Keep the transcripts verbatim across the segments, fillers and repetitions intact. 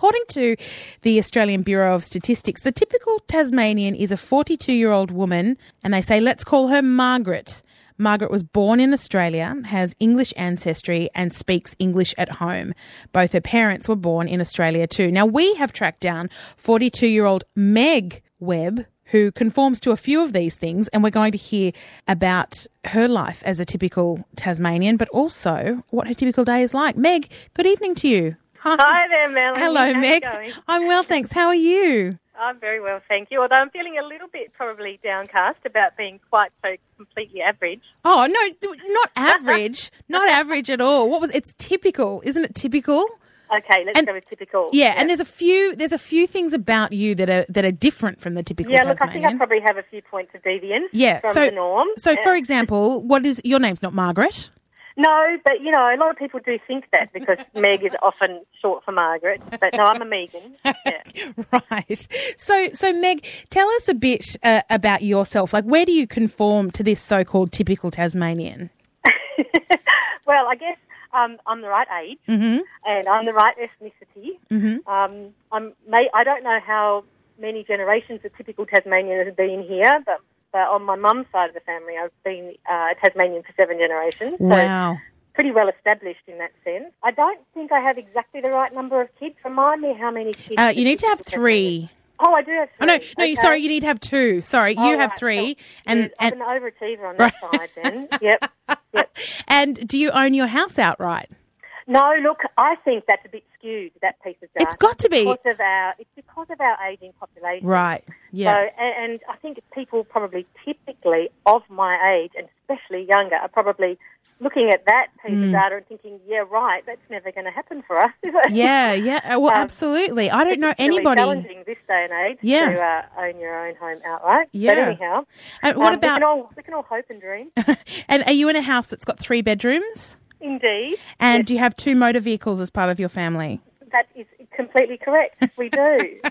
according to the Australian Bureau of Statistics, the typical Tasmanian is a forty-two-year-old woman, and they say, let's call her Margaret. Margaret was born in Australia, has English ancestry and speaks English at home. Both her parents were born in Australia too. Now, we have tracked down forty-two-year-old Meg Webb, who conforms to a few of these things, and we're going to hear about her life as a typical Tasmanian, but also what her typical day is like. Meg, good evening to you. Hi, Hi there, Melanie. Hello, How's Meg. it going? I'm well, thanks. How are you? I'm very well, thank you. Although I'm feeling a little bit probably downcast about being quite so completely average. Oh, no, not average. Not average at all. What was it's typical, isn't it typical? Okay, let's and, go with typical. Yeah, yeah, and there's a few there's a few things about you that are that are different from the typical yeah, Tasmanian. Yeah, look, I think I probably have a few points of deviance yeah, from so, the norm. So, yeah. for example, what is your name's not Margaret? No, but, you know, a lot of people do think that because Meg is often short for Margaret. But, no, I'm a Megan. Yeah. Right. So, so Meg, tell us a bit uh, about yourself. Like, where do you conform to this so-called typical Tasmanian? Well, I guess um, I'm the right age mm-hmm. and I'm the right ethnicity. Mm-hmm. Um, I'm, may, I don't know how many generations of typical Tasmanians have been here, but... Uh, on my mum's side of the family, I've been uh, a Tasmanian for seven generations. So wow. Pretty well established in that sense. I don't think I have exactly the right number of kids. Remind me how many kids... Uh, you need to have three. Oh, I do have three. Oh, no, no, okay. sorry, you need to have two. Sorry, oh, you have right. three. So, and, yes, and I'm an overachiever on that side then. Yep, yep. And do you own your house outright? No, look, I think that's a bit skewed, that piece of data. It's got to be. Because of our, it's because of our ageing population. Right, yeah. So, and, and I think people probably typically of my age, and especially younger, are probably looking at that piece mm. of data and thinking, yeah, right, that's never going to happen for us, is it? Yeah, yeah, well, um, absolutely. I don't know anybody. It's challenging this day and age yeah. to uh, own your own home outright. Yeah. But anyhow, and what um, about... we, can all, we can all hope and dream. And are you in a house that's got three bedrooms? Indeed. And yes. do you have two motor vehicles as part of your family? That is completely correct. We do. All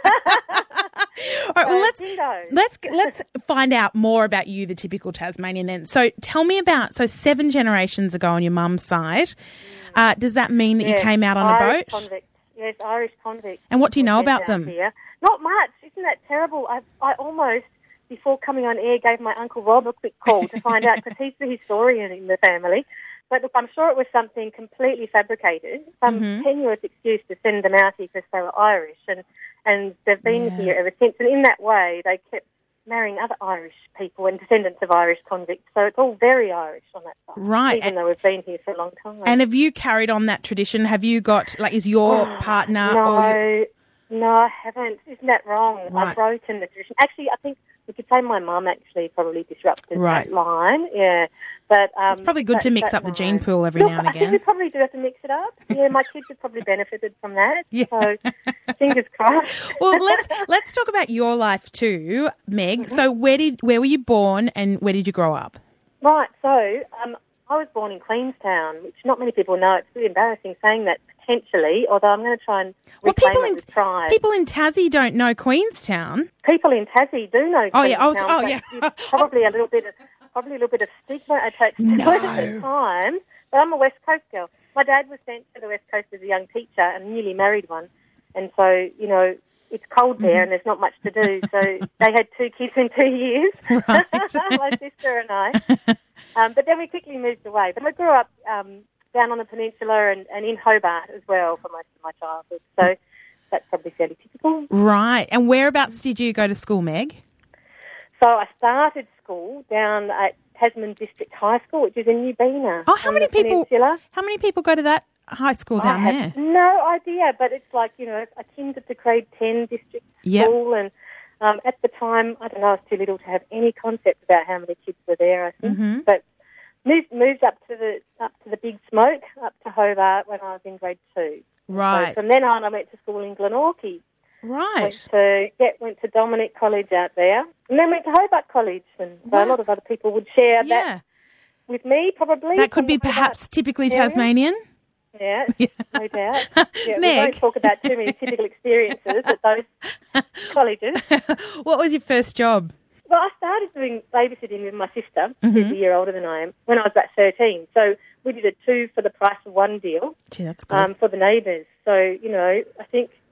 right, well, let's, bingo. let's let's find out more about you, the typical Tasmanian then. So tell me about, so seven generations ago on your mum's side, mm. uh, does that mean that yes, you came out on Irish a boat? Convicts. Yes, Irish convicts. And what do you know about them? Here. Not much. Isn't that terrible? I, I almost, before coming on air, gave my Uncle Rob a quick call to find out, because he's the historian in the family. But look, I'm sure it was something completely fabricated, some mm-hmm. tenuous excuse to send them out here because they were Irish, and, and they've been yeah. here ever since. And in that way, they kept marrying other Irish people and descendants of Irish convicts. So it's all very Irish on that side, right? Even and, though we've been here for a long time. And have you carried on that tradition? Have you got, like, is your oh, partner? No, or no, I haven't. Isn't that wrong? Right. I've broken the tradition. Actually, I think we could say my mum actually probably disrupted right. that line. Yeah. But um, it's probably good that, to mix up line. the gene pool every Look, now and I again. think we probably do have to mix it up. Yeah, my kids have probably benefited from that. Yeah. So fingers crossed. Well, let's let's talk about your life too, Meg. Mm-hmm. So where did where were you born and where did you grow up? Right. So um, I was born in Queenstown, which not many people know. It's really embarrassing saying that potentially, although I'm going to try and well, reclaim people it in with pride. people in Tassie don't know Queenstown. People in Tassie do know. Oh Queenstown, yeah. I was, oh yeah. Probably a little bit of. Probably a little bit of stigma attached to no. it at the time, but I'm a West Coast girl. My dad was sent to the West Coast as a young teacher and a newly married one, and so, you know, it's cold there mm-hmm. and there's not much to do, so they had two kids in two years, right. my sister and I. Um, but then we quickly moved away. But I grew up um, down on the peninsula and, and in Hobart as well for most of my childhood, so that's probably fairly typical. Right, and whereabouts did you go to school, Meg? So I started school down at Tasman District High School, which is in New Bena. Oh, how many people? Peninsula. How many people go to that high school down I there? have no idea, but it's like, you know, akin to the grade ten district yep. school, and um, at the time, I don't know, I was too little to have any concept about how many kids were there. I think, mm-hmm. but moved moved up to the up to the Big Smoke, up to Hobart when I was in grade two. Right. So from then on, I went to school in Glenorchy. Right. Went to, get, went to Dominic College out there, and then went to Hobart College. And so wow. a lot of other people would share yeah. that with me, probably. That could be perhaps typically area. Tasmanian. Yeah, yeah, no doubt. Yeah, Meg. We won't talk about too many typical experiences at those colleges. What was your first job? Well, I started doing babysitting with my sister, mm-hmm. who's a year older than I am, when I was about thirteen. So we did a two for the price of one deal. Gee, that's good. Um, for the neighbours. So, you know, I think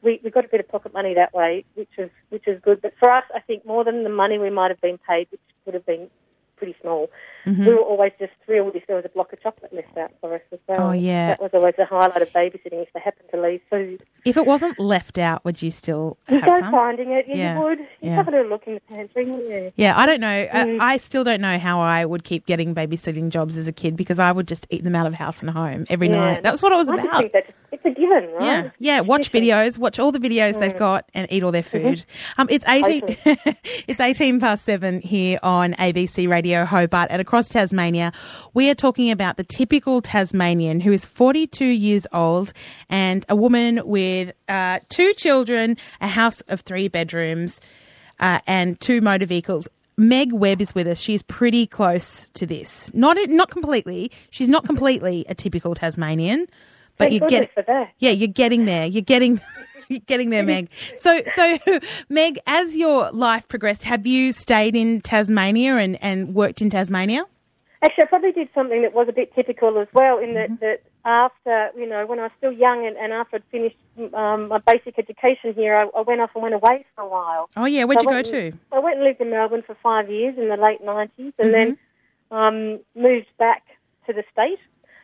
we, we got a bit of pocket money that way, which was which is good. But for us, I think more than the money we might have been paid, which would have been pretty small, mm-hmm. we were always just thrilled if there was a block of chocolate left out for us as well. Oh, yeah. That was always a highlight of babysitting, if they happened to leave food. If it wasn't left out, would you still have You'd go some? finding it. Yeah, Yeah. you would. You'd Yeah. have a little look in the pantry, wouldn't you? Yeah, I don't know. Mm. I, I still don't know how I would keep getting babysitting jobs as a kid because I would just eat them out of house and home every Yeah. night. That's what it was I just about. think that it's a given, right? Yeah, yeah. Watch videos, watch all the videos Mm. they've got, and eat all their food. Mm-hmm. Um, it's eighteen. It's eighteen past seven here on A B C Radio Hobart and across Tasmania. We are talking about the typical Tasmanian who is forty-two years old and a woman with uh, two children, a house of three bedrooms, uh, and two motor vehicles. Meg Webb is with us. She's pretty close to this. Not not completely. She's not completely a typical Tasmanian. But Thank you get, goodness for that. yeah, you're getting there. You're getting, you're getting there, Meg. So, so Meg, as your life progressed, have you stayed in Tasmania and, and worked in Tasmania? Actually, I probably did something that was a bit typical as well, in that, Mm-hmm. that after, you know, when I was still young and, and after I'd finished um, my basic education here, I, I went off and went away for a while. Oh yeah, where'd So you I go went to? and- I went and lived in Melbourne for five years in the late nineties, and Mm-hmm. then um, moved back to the state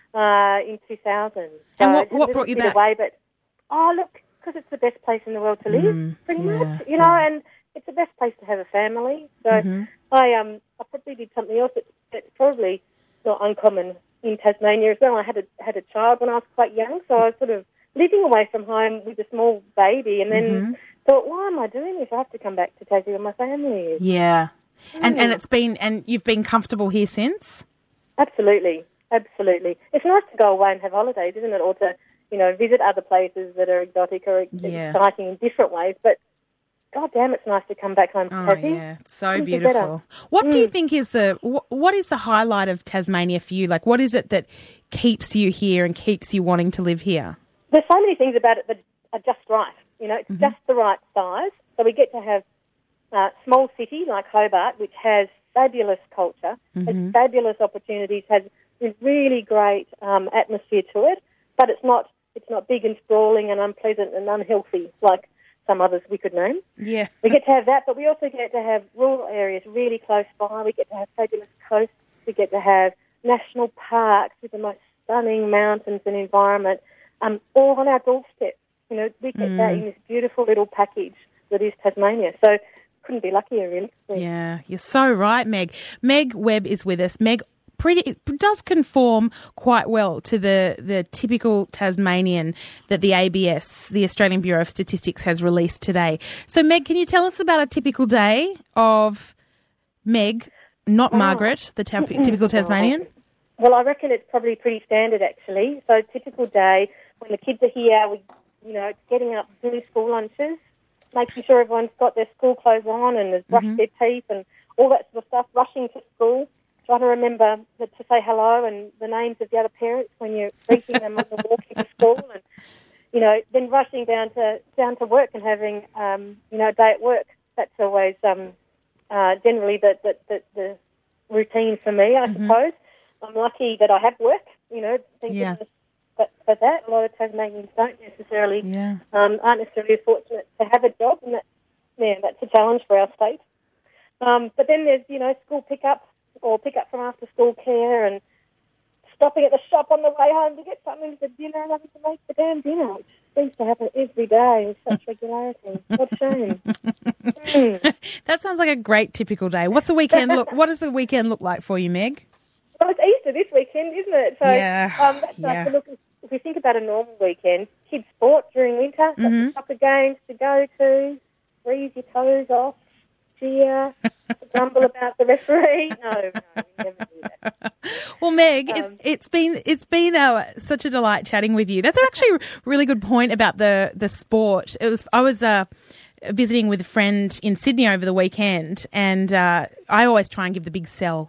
uh, in two thousand. So And what- I had a what little brought you bit back? Away, but oh look, because it's the best place in the world to live, Mm, pretty yeah, much, you know, yeah. and it's the best place to have a family. So Mm-hmm. I um I probably did something else that, that's probably not uncommon in Tasmania as well. I had a had a child when I was quite young, so I was sort of living away from home with a small baby, and then Mm-hmm. thought, why am I doing this? I have to come back to Tassie where my family is. Yeah, and and Mm. it's been and you've been comfortable here since. Absolutely, absolutely. It's nice to go away and have holidays, isn't it? Or to, you know, visit other places that are exotic or Yeah. exciting in different ways. But God damn, it's nice to come back home to Oh Tassie. yeah, it's so Couldn't be beautiful. better. What do you Mm. think is the wh- what is the highlight of Tasmania for you? Like, what is it that keeps you here and keeps you wanting to live here? There's so many things about it that are just right. You know, it's Mm-hmm. just the right size. So we get to have a small city like Hobart, which has fabulous culture, Mm-hmm. has fabulous opportunities, has a really great um, atmosphere to it, but it's not it's not big and sprawling and unpleasant and unhealthy like some others we could name. Yeah. We get to have that, but we also get to have rural areas really close by. We get to have fabulous coasts. We get to have national parks with the most stunning mountains and environment, um, all on our doorstep. You know, we get that in this beautiful little package that is Tasmania. So couldn't be luckier, really. Yeah, you're so right, Meg. Meg Webb is with us. Meg pretty it does conform quite well to the, the typical Tasmanian that the A B S, the Australian Bureau of Statistics, has released today. So, Meg, can you tell us about a typical day of Meg, not Margaret, the ta- typical Tasmanian? Well, I reckon it's probably pretty standard, actually. So typical day, when the kids are here, we, you know, getting up, doing school lunches, making sure everyone's got their school clothes on and has brushed their teeth and all that sort of stuff, rushing to school, trying to remember to say hello and the names of the other parents when you're greeting them on the walk into school, and, you know, then rushing down to down to work and having, um, you know, a day at work. That's always um, uh, generally the, the, the, the routine for me, I Mm-hmm. suppose. I'm lucky that I have work, you know, thank Yeah. goodness for, for that. A lot of Tasmanians don't necessarily, Yeah. um, aren't necessarily fortunate to have a job, and that, yeah, that's a challenge for our state. Um, but then there's, you know, school pickup or pick up from after school care and stopping at the shop on the way home to get something for dinner and having to make the damn dinner, which seems to happen every day with such regularity. What a shame. Mm. That sounds like a great typical day. What's the weekend look? What does the weekend look like for you, Meg? Well, it's Easter this weekend, isn't it? So Yeah, um, that's nice yeah. to look. If we think about a normal weekend, kids' sport during winter, lots Mm-hmm. of soccer games to go to, freeze your toes off, cheer, grumble about the referee. No, no, we never do that. Well, Meg, Um, it's, it's been it's been uh, such a delight chatting with you. That's actually a really good point about the the sport. It was I was uh, visiting with a friend in Sydney over the weekend, and uh, I always try and give the big sell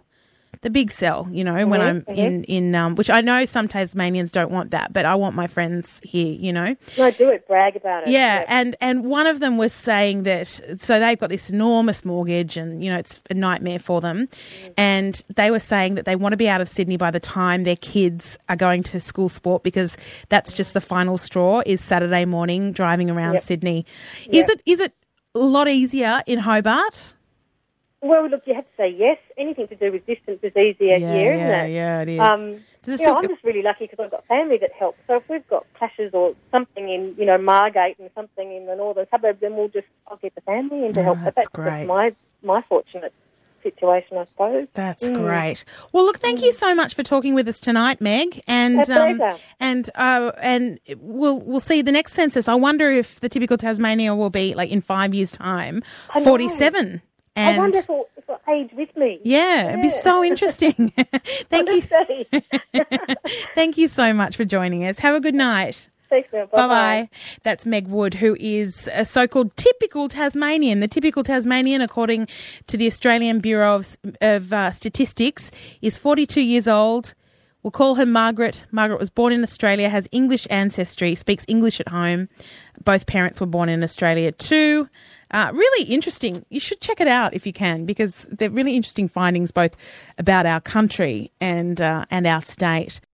the big sell, you know, when I'm Mm-hmm. in, in um, which I know some Tasmanians don't want that, but I want my friends here, you know. No, do it. Brag about it. Yeah, and, and one of them was saying that, so they've got this enormous mortgage and, you know, it's a nightmare for them. Mm. And they were saying that they want to be out of Sydney by the time their kids are going to school sport, because that's just the final straw, is Saturday morning driving around Yep. Sydney. Yep. Is it is it a lot easier in Hobart? Well, look, you have to say yes. Anything to do with distance is easier Yeah, here, yeah, isn't it? yeah, it is. Um, Does it you know, still I'm just really lucky because I've got family that helps. So if we've got clashes or something in, you know, Margate and something in the northern suburbs, then we'll just, I'll get the family in to Oh, help. that's But that's great. just my, my fortunate situation, I suppose. That's Mm. great. Well, look, thank you so much for talking with us tonight, Meg. And My pleasure. and uh, and we'll we'll see the next census. I wonder if the typical Tasmania will be like in five years' time, I know. forty-seven. And I wonder if it'll, if it'll age with me. yeah, it'd be Yeah. so interesting. Thank you, Honestly. thank you so much for joining us. Have a good night. Thanks, Mel. Bye Bye-bye. bye. That's Meg Wood, who is a so-called typical Tasmanian. The typical Tasmanian, according to the Australian Bureau of, of uh, Statistics, is forty-two years old. We'll call her Margaret. Margaret was born in Australia, has English ancestry, speaks English at home. Both parents were born in Australia too. Uh, really interesting. You should check it out if you can, because they're really interesting findings both about our country and uh, and our state.